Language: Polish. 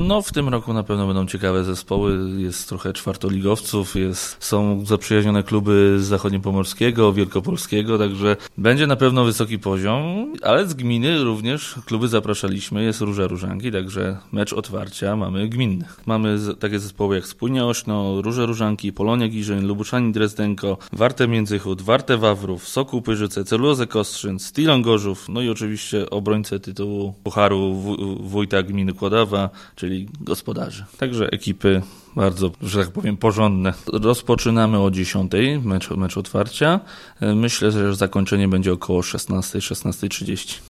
No w tym roku na pewno będą ciekawe zespoły, jest trochę czwartoligowców, są zaprzyjaźnione kluby z zachodniopomorskiego, wielkopolskiego, także będzie na pewno wysoki poziom, ale z gminy również kluby zapraszaliśmy, jest Róża Różanki, także mecz otwarcia mamy gminny. Mamy takie zespoły jak Spójnia Ośno, Róże Różanki, Polonia Giżyń, Lubuszanin Drezdenko, Warte Międzychód, Warte Wawrów, Sokół Pyrzyce, Celulozę Kostrzyn, Stilon Gorzów, no i oczywiście obrońcę tytułu Pucharu wójta gminy Kłodawa, czyli gospodarzy. Także ekipy bardzo, że tak powiem, porządne. Rozpoczynamy o 10:00 mecz otwarcia. Myślę, że zakończenie będzie około 16:30.